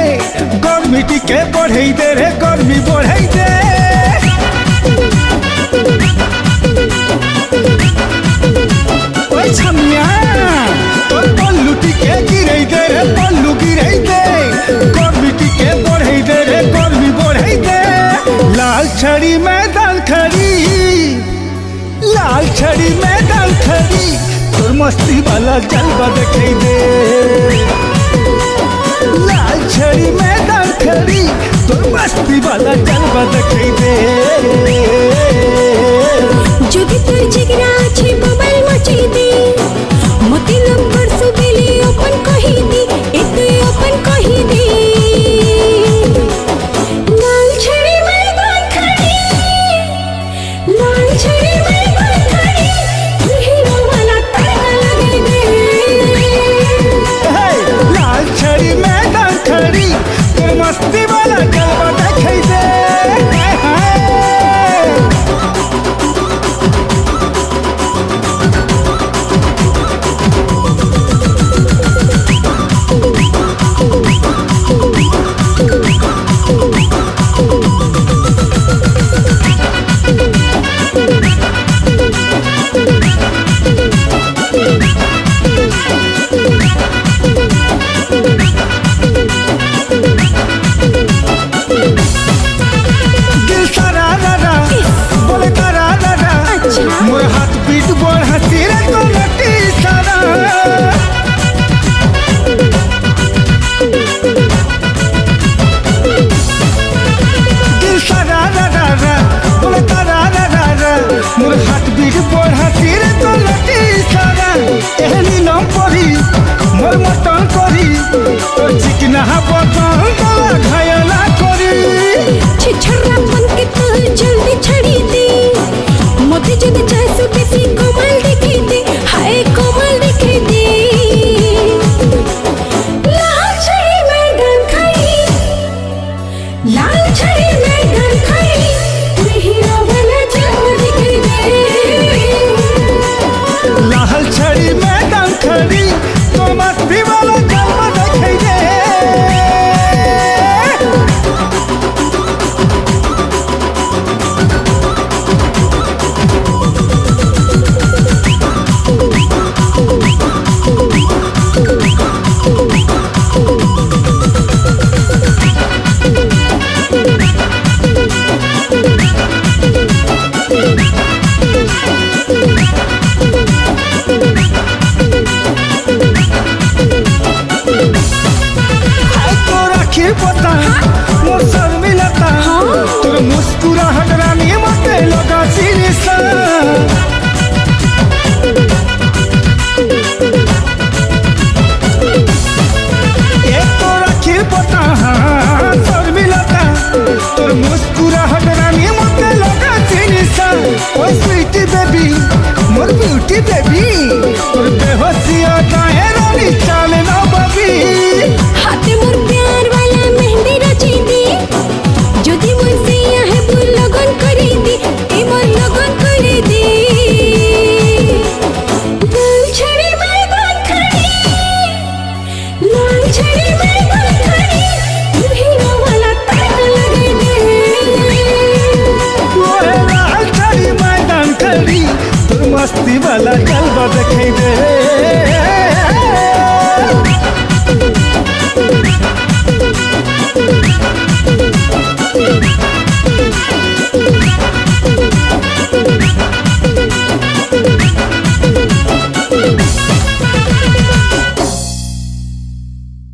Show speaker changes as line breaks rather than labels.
गर्मी टिके बढ़े दे रे गर्मी बढ़े दे छमिया तो पल्लू टिके गिरे दे रे पल्लू गिरे दे गर्मी टिके बढ़े दे रे गर्मी बढ़े दे लाल छड़ी में दाल खड़ी लाल छड़ी में दाल खड़ी तोर मस्ती वाला जलवा देखे दे लाल छड़ी में दाल खड़ी तोर मस्ती वाला जलवा देखे दे
যদি তোর জিগরা আছে মোবাইল মচি দে মতি নম্বর সুবেলি ওপেন কহি দে এতে ওপেন কহি দে লাল ছড়ি মে দাল খড়ি লাল ছড়ি মে দাল খড়ি हीरो वाला तड़का लगे दे
लाल छड़ी में दाल खड़ी तोर मस्ती वाला जलवा देखे दे मोर हाथ पीट बोल हंसी रे तो लटी सारा दिल सारा रा रा रा बोले तारा रा रा रा मोर हाथ पीट बोल हंसी रे तो लटी सारा एहनी नाम परी मोर मटन करी तो चिकना बटन गला घायला करी
छिछरा बन के तो जल्दी छड़ी दे मोती जद चाहे सो बेसी कोमल दिखे दे हाय कोमल दिखे दे लाल छड़ी में दाल खड़ी लाल छड़ी में दाल खड़ी हीरो वाला जलवा दिखे दे
लाल छड़ी में दाल खड़ी तो मस्ती वाला जलवा देखे दे पता मोर सर मिलता तोर मुस्कुराहट रानी मते लगा सीरियसा एक तो रखी पता सर मिलता तोर मुस्कुराहट रानी मते लगा सीरियसा ओए स्वीटी बेबी मोर ब्यूटी बेबी तोर बेहोशिया काहे रानी चाले ना बबी
हाथे मोर प्यार वाला मेहंदी रची दी যদি মোর সিয়া হে ফুল লগন করে দি এ মোর লগন করে দি লাল ছড়ি মে দাল খড়ি লাল ছড়ি মে দাল খড়ি हीरो वाला तड़का लगे दे
ओए लाल छड़ी में दाल खड़ी तोर मस्ती वाला जलवा देखे दे